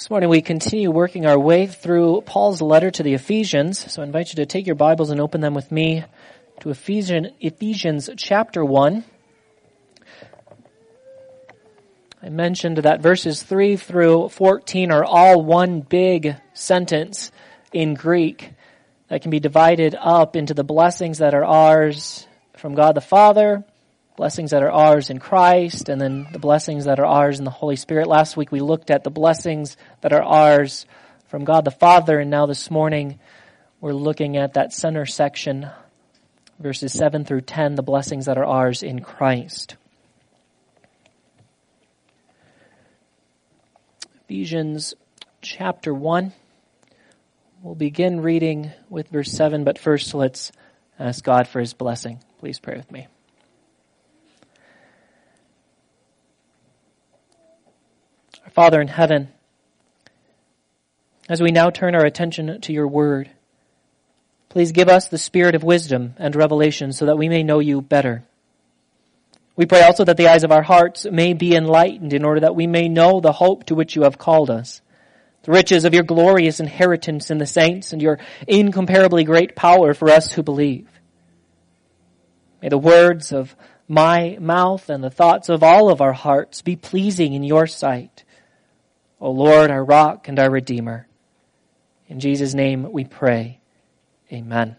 This morning we continue working our way through Paul's letter to the Ephesians. So I invite you to take your Bibles and open them with me to Ephesians chapter 1. I mentioned that verses 3 through 14 are all one big sentence in Greek that can be divided up into the blessings that are ours from God the Father, blessings that are ours in Christ, and then the blessings that are ours in the Holy Spirit. Last week we looked at the blessings that are ours from God the Father, and now this morning we're looking at that center section, verses 7 through 10, the blessings that are ours in Christ. Ephesians chapter 1. We'll begin reading with verse 7, but first let's ask God for His blessing. Please pray with me. Our Father in heaven, as we now turn our attention to your word, please give us the spirit of wisdom and revelation so that we may know you better. We pray also that the eyes of our hearts may be enlightened in order that we may know the hope to which you have called us, the riches of your glorious inheritance in the saints and your incomparably great power for us who believe. May the words of my mouth and the thoughts of all of our hearts be pleasing in your sight, O Lord, our rock and our redeemer. In Jesus' name we pray. Amen.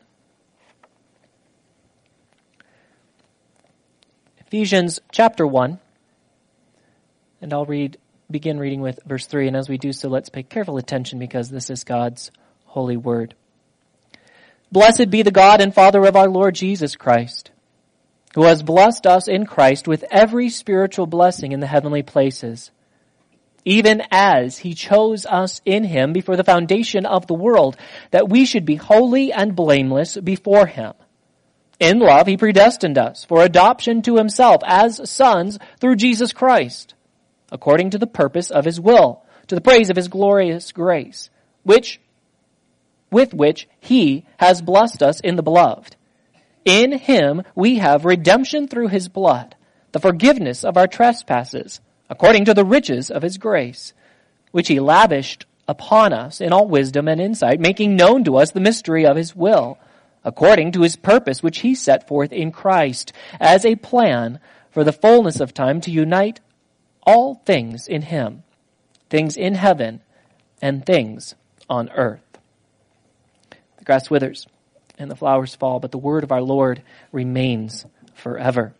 Ephesians chapter 1, and I'll begin reading with verse 3, and as we do so, let's pay careful attention because this is God's holy word. Blessed be the God and Father of our Lord Jesus Christ, who has blessed us in Christ with every spiritual blessing in the heavenly places, even as He chose us in Him before the foundation of the world, that we should be holy and blameless before Him. In love, He predestined us for adoption to Himself as sons through Jesus Christ, according to the purpose of His will, to the praise of His glorious grace, with which He has blessed us in the beloved. In Him we have redemption through His blood, the forgiveness of our trespasses, according to the riches of His grace, which He lavished upon us in all wisdom and insight, making known to us the mystery of His will, according to His purpose which He set forth in Christ, as a plan for the fullness of time to unite all things in Him, things in heaven and things on earth. The grass withers and the flowers fall, but the word of our Lord remains forever.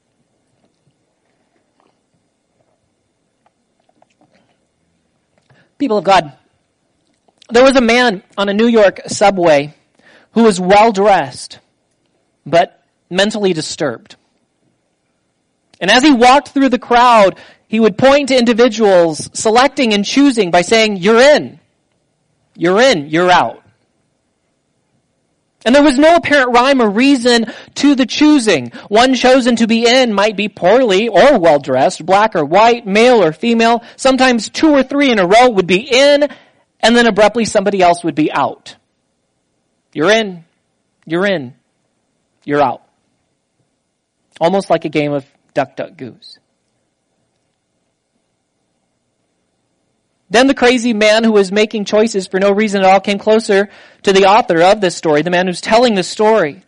People of God, there was a man on a New York subway who was well-dressed, but mentally disturbed. And as he walked through the crowd, he would point to individuals selecting and choosing by saying, "You're in, you're out." And there was no apparent rhyme or reason to the choosing. One chosen to be in might be poorly or well-dressed, black or white, male or female. Sometimes 2 or 3 in a row would be in, and then abruptly somebody else would be out. You're in, you're out. Almost like a game of duck, duck, goose. Then the crazy man who was making choices for no reason at all came closer to the author of this story, the man who's telling the story.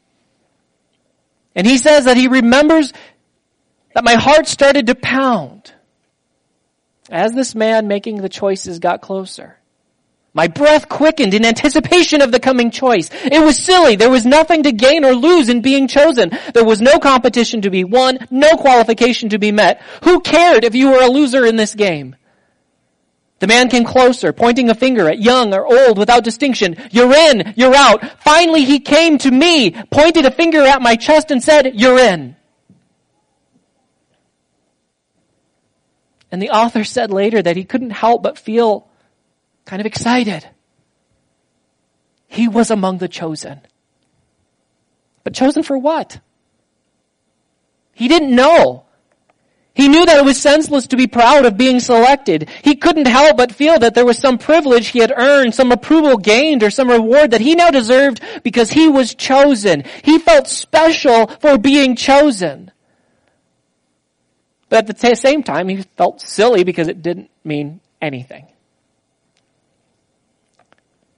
And he says that he remembers that my heart started to pound as this man making the choices got closer. My breath quickened in anticipation of the coming choice. It was silly. There was nothing to gain or lose in being chosen. There was no competition to be won, no qualification to be met. Who cared if you were a loser in this game? The man came closer, pointing a finger at young or old without distinction. You're in, you're out. Finally, he came to me, pointed a finger at my chest and said, "You're in." And the author said later that he couldn't help but feel kind of excited. He was among the chosen. But chosen for what? He didn't know. He knew that it was senseless to be proud of being selected. He couldn't help but feel that there was some privilege he had earned, some approval gained, or some reward that he now deserved because he was chosen. He felt special for being chosen. But at the same time, he felt silly because it didn't mean anything.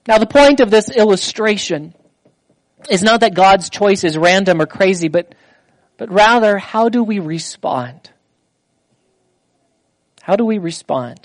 Now, the point of this illustration is not that God's choice is random or crazy, but rather, how do we respond? How do we respond?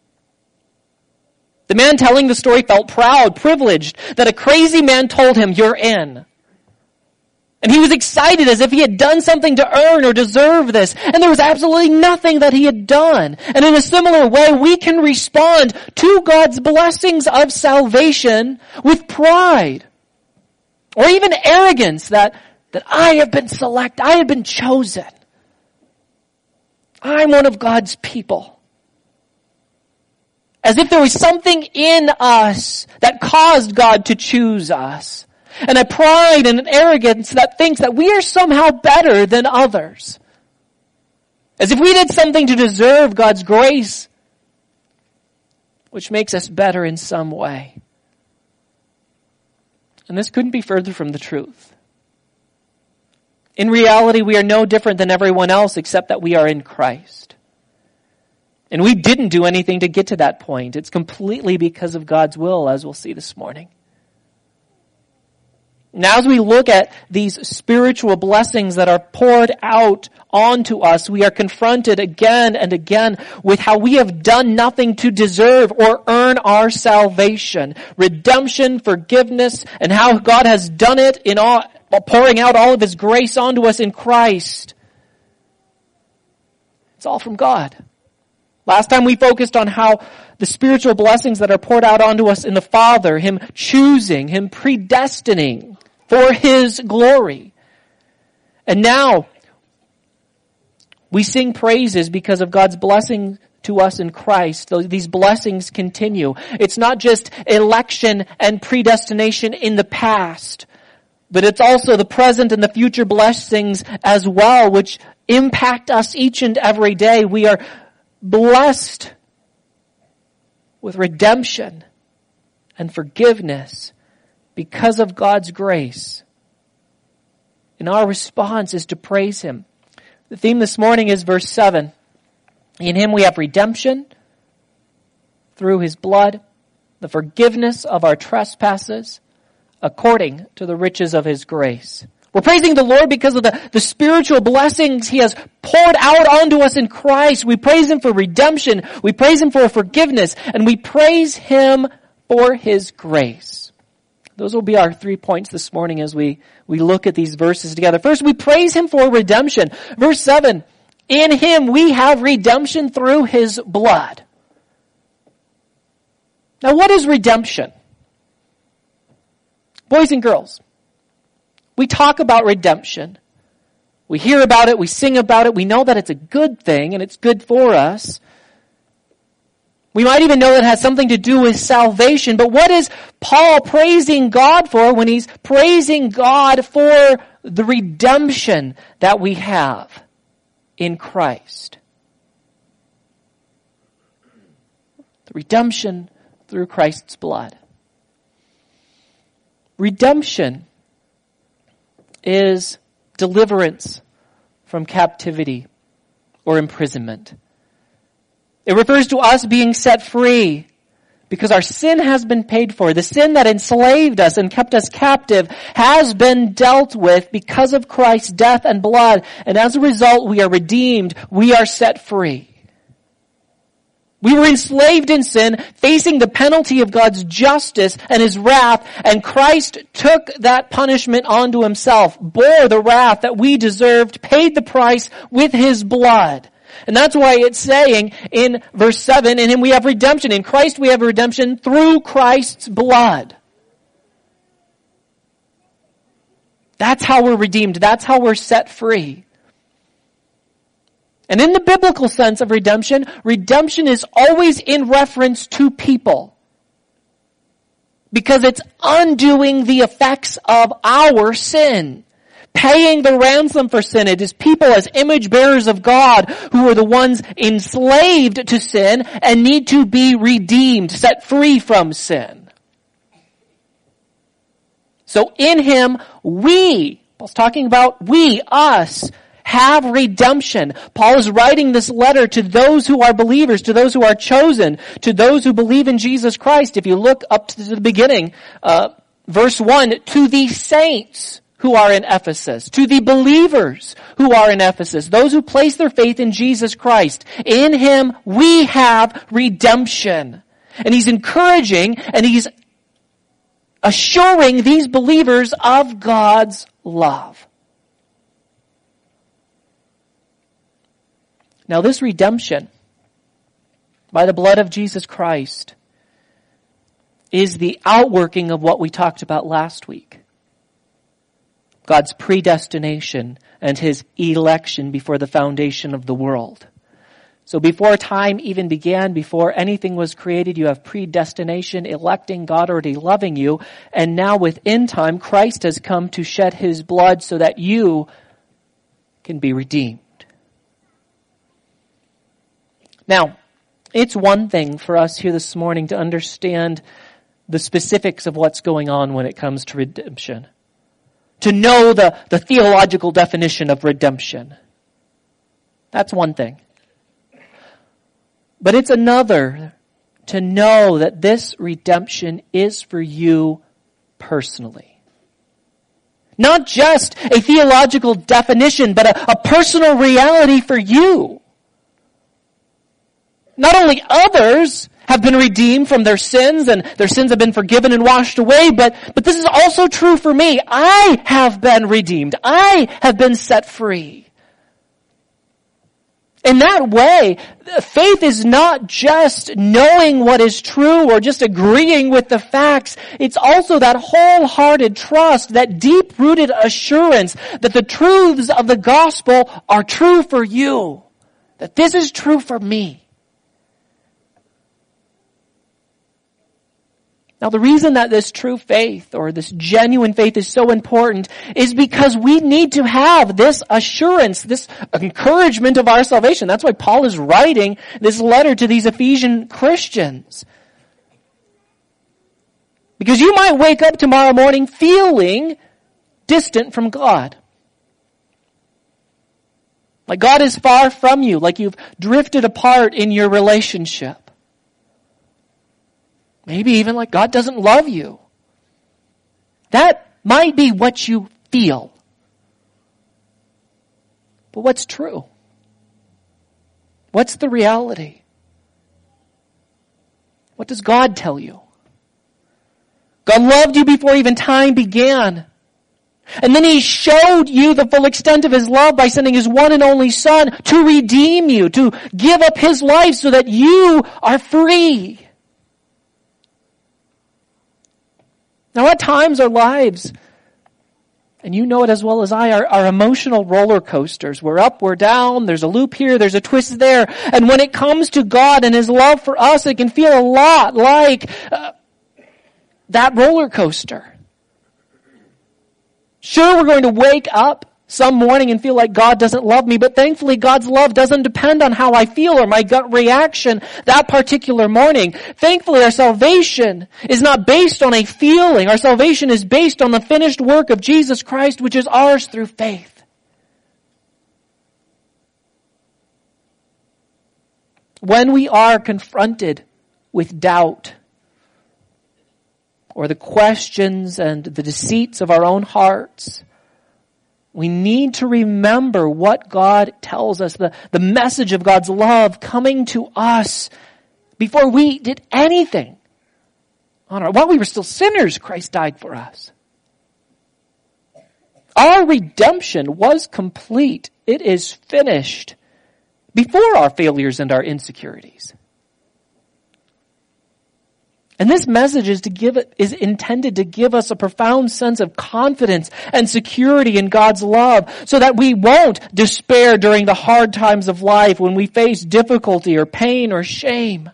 The man telling the story felt proud, privileged, that a crazy man told him, "You're in." And he was excited as if he had done something to earn or deserve this. And there was absolutely nothing that he had done. And in a similar way, we can respond to God's blessings of salvation with pride. Or even arrogance that I have been selected, I have been chosen. I'm one of God's people. As if there was something in us that caused God to choose us. And a pride and an arrogance that thinks that we are somehow better than others. As if we did something to deserve God's grace, which makes us better in some way. And this couldn't be further from the truth. In reality, we are no different than everyone else except that we are in Christ. And we didn't do anything to get to that point. It's completely because of God's will, as we'll see this morning. Now, as we look at these spiritual blessings that are poured out onto us, we are confronted again and again with how we have done nothing to deserve or earn our salvation, redemption, forgiveness, and how God has done it in all, pouring out all of His grace onto us in Christ. It's all from God. Last time we focused on how the spiritual blessings that are poured out onto us in the Father, Him choosing, Him predestining for His glory. And now, we sing praises because of God's blessing to us in Christ. These blessings continue. It's not just election and predestination in the past, but it's also the present and the future blessings as well, which impact us each and every day. We are blessed with redemption and forgiveness because of God's grace. And our response is to praise Him. The theme this morning is verse 7. In Him we have redemption through His blood, the forgiveness of our trespasses, according to the riches of His grace. We're praising the Lord because of the spiritual blessings He has poured out onto us in Christ. We praise Him for redemption. We praise Him for forgiveness. And we praise Him for His grace. Those will be our 3 points this morning as we look at these verses together. First, we praise Him for redemption. Verse 7, in Him we have redemption through His blood. Now, what is redemption? Boys and girls, we talk about redemption. We hear about it, we sing about it, we know that it's a good thing and it's good for us. We might even know that it has something to do with salvation, but what is Paul praising God for when he's praising God for the redemption that we have in Christ? The redemption through Christ's blood. Redemption is deliverance from captivity or imprisonment. It refers to us being set free because our sin has been paid for. The sin that enslaved us and kept us captive has been dealt with because of Christ's death and blood. And as a result, we are redeemed. We are set free. We were enslaved in sin, facing the penalty of God's justice and His wrath, and Christ took that punishment onto Himself, bore the wrath that we deserved, paid the price with His blood. And that's why it's saying in verse 7, in Him we have redemption. In Christ we have redemption through Christ's blood. That's how we're redeemed. That's how we're set free. And in the biblical sense of redemption, redemption is always in reference to people. Because it's undoing the effects of our sin. Paying the ransom for sin. It is people as image bearers of God who are the ones enslaved to sin and need to be redeemed, set free from sin. So in Him, Paul's talking about we, us, have redemption. Paul is writing this letter to those who are believers, to those who are chosen, to those who believe in Jesus Christ. If you look up to the beginning, verse 1, to the saints who are in Ephesus, to the believers who are in Ephesus, those who place their faith in Jesus Christ. In Him we have redemption. And he's encouraging and he's assuring these believers of God's love. Now this redemption by the blood of Jesus Christ is the outworking of what we talked about last week. God's predestination and His election before the foundation of the world. So before time even began, before anything was created, you have predestination, electing, God already loving you. And now within time, Christ has come to shed His blood so that you can be redeemed. Now, it's one thing for us here this morning to understand the specifics of what's going on when it comes to redemption. To know the theological definition of redemption. That's one thing. But it's another to know that this redemption is for you personally. Not just a theological definition, but a personal reality for you. Not only others have been redeemed from their sins and their sins have been forgiven and washed away, but this is also true for me. I have been redeemed. I have been set free. In that way, faith is not just knowing what is true or just agreeing with the facts. It's also that wholehearted trust, that deep-rooted assurance that the truths of the gospel are true for you. That this is true for me. Now the reason that this true faith or this genuine faith is so important is because we need to have this assurance, this encouragement of our salvation. That's why Paul is writing this letter to these Ephesian Christians. Because you might wake up tomorrow morning feeling distant from God. Like God is far from you, like you've drifted apart in your relationship. Maybe even like God doesn't love you. That might be what you feel. But what's true? What's the reality? What does God tell you? God loved you before even time began. And then He showed you the full extent of His love by sending His one and only Son to redeem you, to give up His life so that you are free. Now at times our lives, and you know it as well as I, are emotional roller coasters. We're up, we're down, there's a loop here, there's a twist there. And when it comes to God and His love for us, it can feel a lot like that roller coaster. Sure, we're going to wake up some morning and feel like God doesn't love me, but thankfully God's love doesn't depend on how I feel or my gut reaction that particular morning. Thankfully our salvation is not based on a feeling. Our salvation is based on the finished work of Jesus Christ, which is ours through faith. When we are confronted with doubt, or the questions and the deceits of our own hearts, we need to remember what God tells us, the message of God's love coming to us before we did anything. While we were still sinners, Christ died for us. Our redemption was complete. It is finished before our failures and our insecurities. And this message is intended to give us a profound sense of confidence and security in God's love so that we won't despair during the hard times of life when we face difficulty or pain or shame.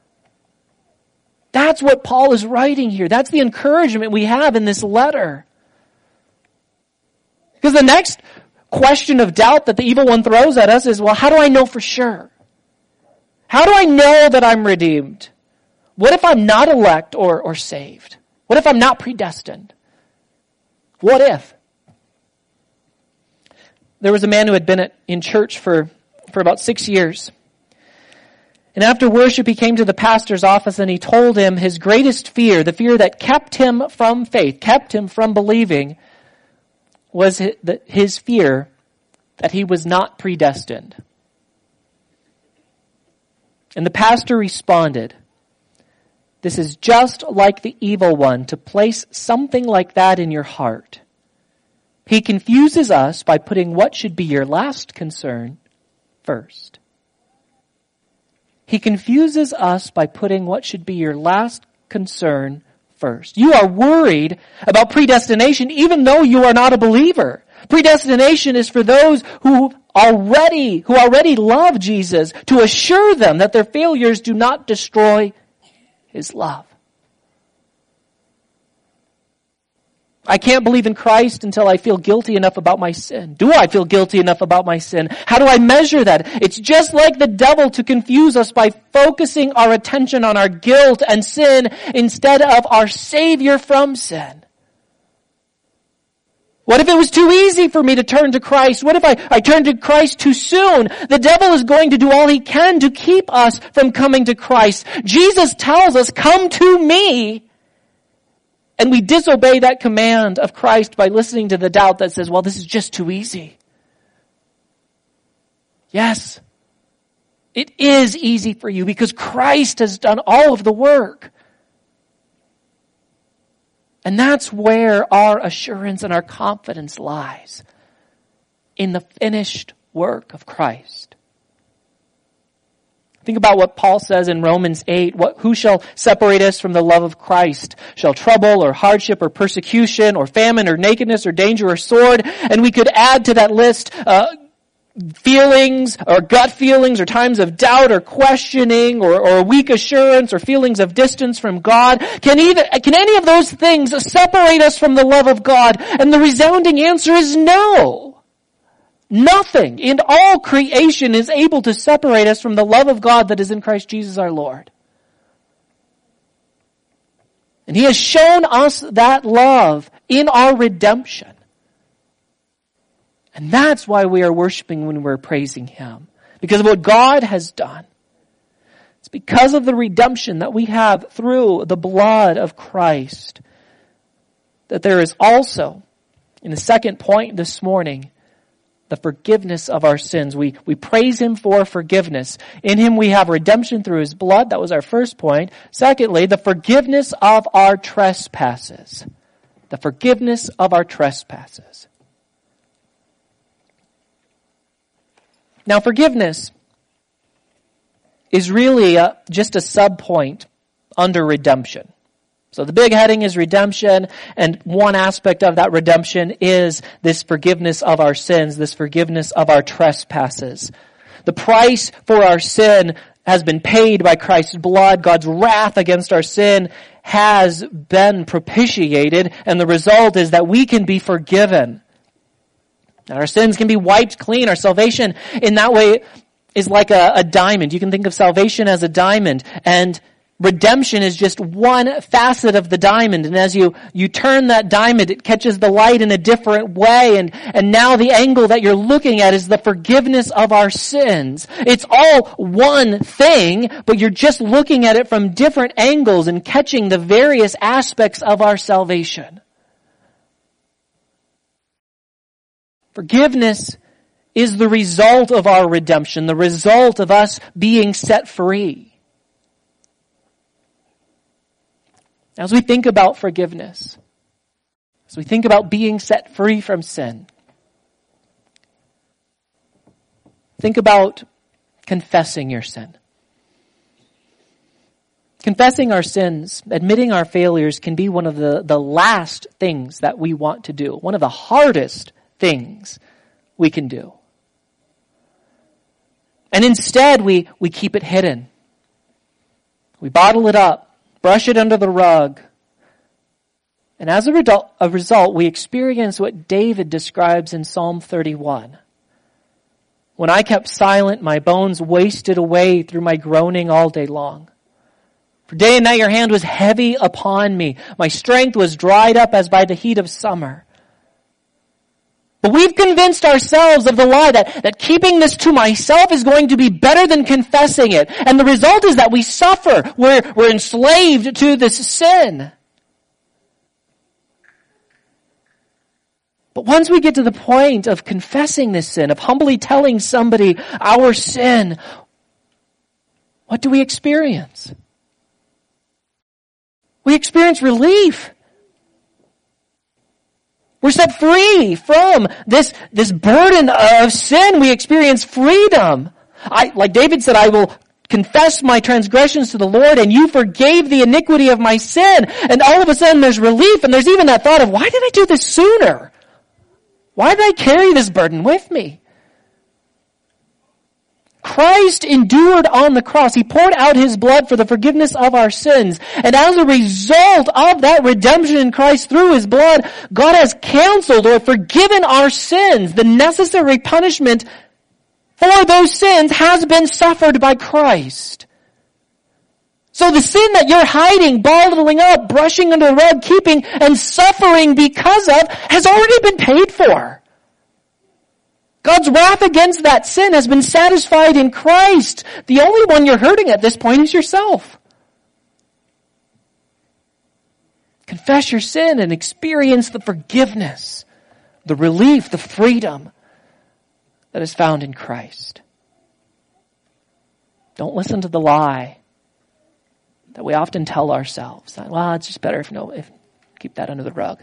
That's what Paul is writing here. That's the encouragement we have in this letter. Because the next question of doubt that the evil one throws at us is, well, how do I know for sure? How do I know that I'm redeemed? What if I'm not elect or saved? What if I'm not predestined? What if? There was a man who had been in church for about 6 years. And after worship, he came to the pastor's office and he told him his greatest fear, the fear that kept him from faith, kept him from believing, was his fear that he was not predestined. And the pastor responded, "This is just like the evil one to place something like that in your heart. He confuses us by putting what should be your last concern first." He confuses us by putting what should be your last concern first. You are worried about predestination even though you are not a believer. Predestination is for those who already love Jesus, to assure them that their failures do not destroy His love. I can't believe in Christ until I feel guilty enough about my sin. Do I feel guilty enough about my sin? How do I measure that? It's just like the devil to confuse us by focusing our attention on our guilt and sin instead of our Savior from sin. What if it was too easy for me to turn to Christ? What if I turned to Christ too soon? The devil is going to do all he can to keep us from coming to Christ. Jesus tells us, "Come to me." And we disobey that command of Christ by listening to the doubt that says, well, this is just too easy. Yes, it is easy for you because Christ has done all of the work. And that's where our assurance and our confidence lies, in the finished work of Christ. Think about what Paul says in Romans 8. Who shall separate us from the love of Christ? Shall trouble or hardship or persecution or famine or nakedness or danger or sword? And we could add to that list feelings or gut feelings or times of doubt or questioning or weak assurance or feelings of distance from God. Can any of those things separate us from the love of God? And the resounding answer is no. Nothing in all creation is able to separate us from the love of God that is in Christ Jesus our Lord. And He has shown us that love in our redemption. And that's why we are worshiping when we're praising Him. Because of what God has done. It's because of the redemption that we have through the blood of Christ that there is also, in the second point this morning, the forgiveness of our sins. We praise Him for forgiveness. In Him we have redemption through His blood. That was our first point. Secondly, the forgiveness of our trespasses. The forgiveness of our trespasses. Now, forgiveness is really just a sub-point under redemption. So the big heading is redemption, and one aspect of that redemption is this forgiveness of our sins, this forgiveness of our trespasses. The price for our sin has been paid by Christ's blood. God's wrath against our sin has been propitiated, and the result is that we can be forgiven. And our sins can be wiped clean. Our salvation in that way is like a diamond. You can think of salvation as a diamond, and redemption is just one facet of the diamond. And as you turn that diamond, it catches the light in a different way. And now the angle that you're looking at is the forgiveness of our sins. It's all one thing, but you're just looking at it from different angles and catching the various aspects of our salvation. Forgiveness is the result of our redemption, the result of us being set free. As we think about forgiveness, as we think about being set free from sin, think about confessing your sin. Confessing our sins, admitting our failures can be one of the last things that we want to do, one of the hardest things we can do. And instead, we keep it hidden. We bottle it up. Brush it under the rug. And as a result, we experience what David describes in Psalm 31. When I kept silent, my bones wasted away through my groaning all day long. For day and night your hand was heavy upon me. My strength was dried up as by the heat of summer. But we've convinced ourselves of the lie that keeping this to myself is going to be better than confessing it. And the result is that we suffer. We're enslaved to this sin. But once we get to the point of confessing this sin, of humbly telling somebody our sin, what do we experience? We experience relief. We're set free from this burden of sin. We experience freedom. Like David said, I will confess my transgressions to the Lord, and you forgave the iniquity of my sin. And all of a sudden there's relief, and there's even that thought of, why did I do this sooner? Why did I carry this burden with me? Christ endured on the cross. He poured out His blood for the forgiveness of our sins. And as a result of that redemption in Christ through His blood, God has canceled or forgiven our sins. The necessary punishment for those sins has been suffered by Christ. So the sin that you're hiding, bottling up, brushing under the rug, keeping and suffering because of has already been paid for. God's wrath against that sin has been satisfied in Christ. The only one you're hurting at this point is yourself. Confess your sin and experience the forgiveness, the relief, the freedom that is found in Christ. Don't listen to the lie that we often tell ourselves that, well, it's just better if keep that under the rug.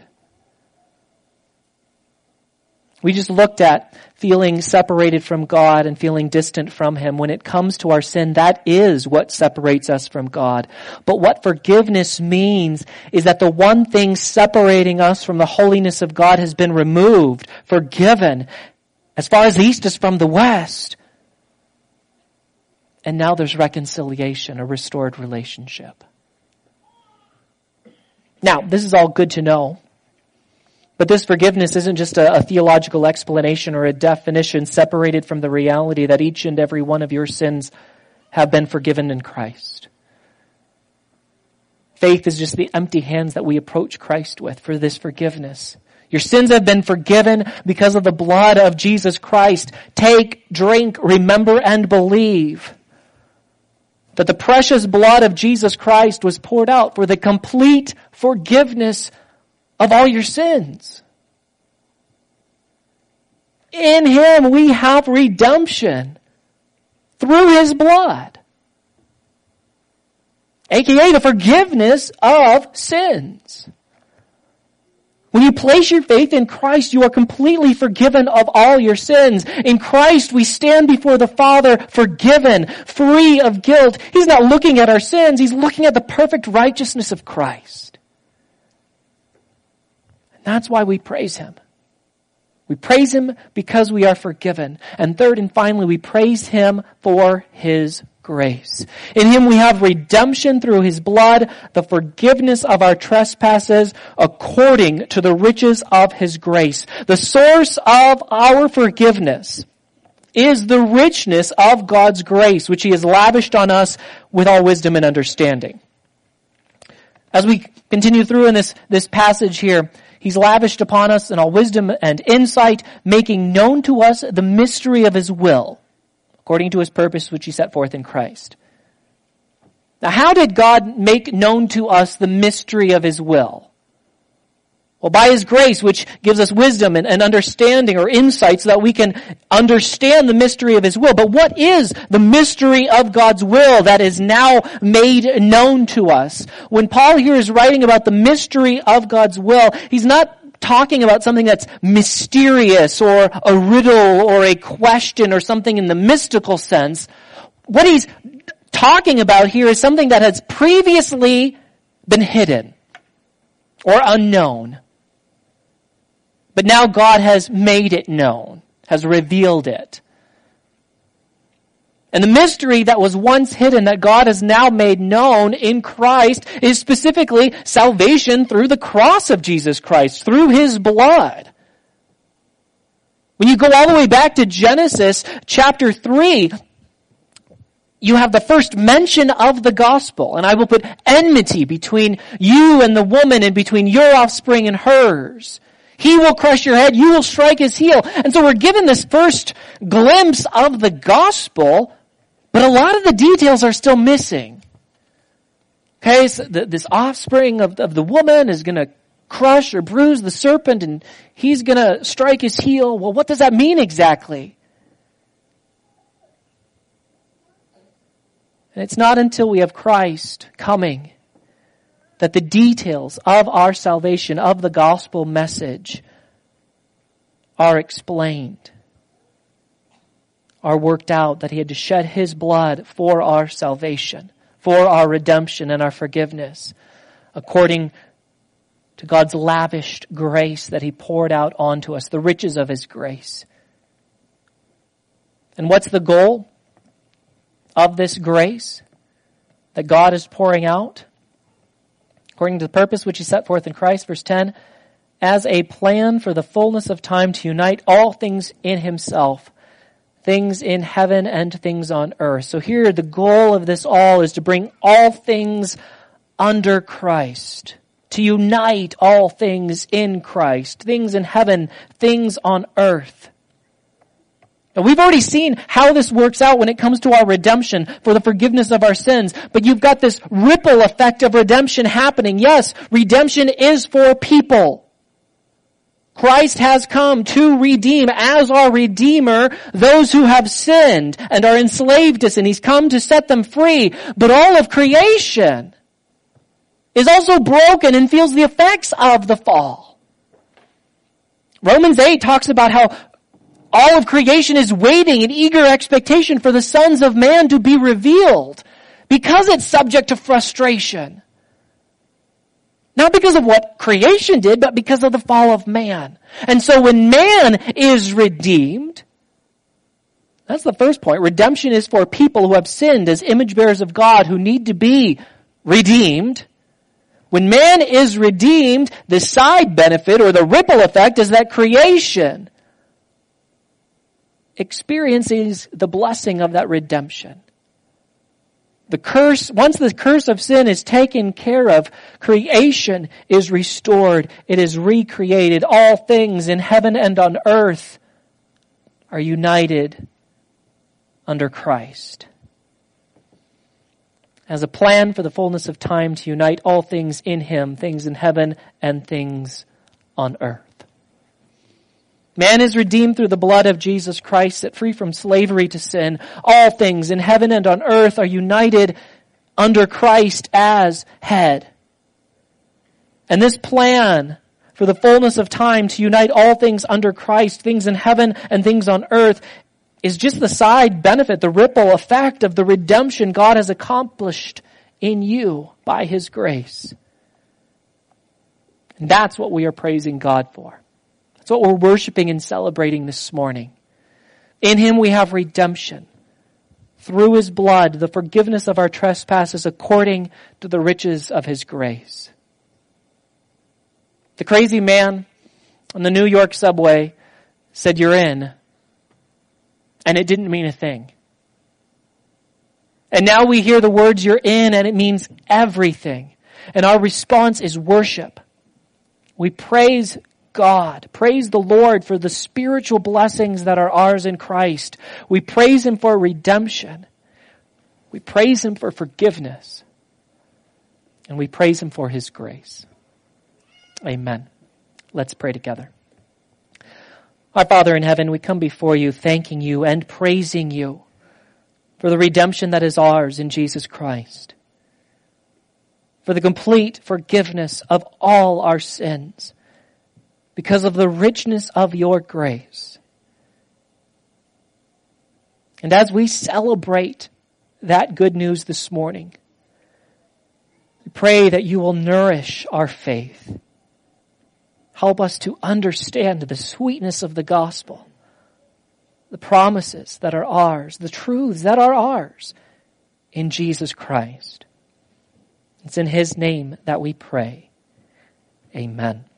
We just looked at feeling separated from God and feeling distant from Him. When it comes to our sin, that is what separates us from God. But what forgiveness means is that the one thing separating us from the holiness of God has been removed, forgiven, as far as the east is from the west. And now there's reconciliation, a restored relationship. Now, this is all good to know. But this forgiveness isn't just a theological explanation or a definition separated from the reality that each and every one of your sins have been forgiven in Christ. Faith is just the empty hands that we approach Christ with for this forgiveness. Your sins have been forgiven because of the blood of Jesus Christ. Take, drink, remember, and believe that the precious blood of Jesus Christ was poured out for the complete forgiveness of all your sins. In Him we have redemption through His blood, aka the forgiveness of sins. When you place your faith in Christ, you are completely forgiven of all your sins. In Christ, we stand before the Father forgiven, free of guilt. He's not looking at our sins. He's looking at the perfect righteousness of Christ. And that's why we praise Him. We praise Him because we are forgiven. And third and finally, we praise Him for His grace. In Him we have redemption through His blood, the forgiveness of our trespasses according to the riches of His grace. The source of our forgiveness is the richness of God's grace, which He has lavished on us with all wisdom and understanding. As we continue through in this passage here, He's lavished upon us in all wisdom and insight, making known to us the mystery of His will, according to His purpose which He set forth in Christ. Now, how did God make known to us the mystery of His will? Well, by His grace, which gives us wisdom and understanding or insight so that we can understand the mystery of His will. But what is the mystery of God's will that is now made known to us? When Paul here is writing about the mystery of God's will, he's not talking about something that's mysterious or a riddle or a question or something in the mystical sense. What he's talking about here is something that has previously been hidden or unknown. But now God has made it known, has revealed it. And the mystery that was once hidden that God has now made known in Christ is specifically salvation through the cross of Jesus Christ, through His blood. When you go all the way back to Genesis chapter 3, you have the first mention of the gospel. And I will put enmity between you and the woman and between your offspring and hers. He will crush your head. You will strike his heel. And so we're given this first glimpse of the gospel, but a lot of the details are still missing. Okay, so this offspring of the woman is going to crush or bruise the serpent, and he's going to strike his heel. Well, what does that mean exactly? And it's not until we have Christ coming that the details of our salvation, of the gospel message, are explained, are worked out, that he had to shed his blood for our salvation, for our redemption and our forgiveness, according to God's lavished grace that he poured out onto us, the riches of his grace. And what's the goal of this grace that God is pouring out? According to the purpose which he set forth in Christ, verse 10, as a plan for the fullness of time to unite all things in himself, things in heaven and things on earth. So here the goal of this all is to bring all things under Christ, to unite all things in Christ, things in heaven, things on earth. Now, we've already seen how this works out when it comes to our redemption for the forgiveness of our sins. But you've got this ripple effect of redemption happening. Yes, redemption is for people. Christ has come to redeem, as our Redeemer, those who have sinned and are enslaved to sin. He's come to set them free. But all of creation is also broken and feels the effects of the fall. Romans 8 talks about how all of creation is waiting in eager expectation for the sons of man to be revealed, because it's subject to frustration. Not because of what creation did, but because of the fall of man. And so when man is redeemed, that's the first point. Redemption is for people who have sinned as image bearers of God, who need to be redeemed. When man is redeemed, the side benefit or the ripple effect is that creation experiences the blessing of that redemption. The curse, once the curse of sin is taken care of, creation is restored. It is recreated. All things in heaven and on earth are united under Christ. As a plan for the fullness of time to unite all things in him, things in heaven and things on earth. Man is redeemed through the blood of Jesus Christ, set free from slavery to sin. All things in heaven and on earth are united under Christ as head. And this plan for the fullness of time to unite all things under Christ, things in heaven and things on earth, is just the side benefit, the ripple effect of the redemption God has accomplished in you by his grace. And that's what we are praising God for. That's what we're worshiping and celebrating this morning. In him we have redemption. Through his blood, the forgiveness of our trespasses according to the riches of his grace. The crazy man on the New York subway said, "You're in." And it didn't mean a thing. And now we hear the words, "You're in," and it means everything. And our response is worship. We praise God. Praise the Lord for the spiritual blessings that are ours in Christ. We praise him for redemption. We praise him for forgiveness. And we praise him for his grace. Amen. Let's pray together. Our Father in heaven, we come before you thanking you and praising you for the redemption that is ours in Jesus Christ, for the complete forgiveness of all our sins, because of the richness of your grace. And as we celebrate that good news this morning, we pray that you will nourish our faith. Help us to understand the sweetness of the gospel, the promises that are ours, the truths that are ours in Jesus Christ. It's in his name that we pray. Amen.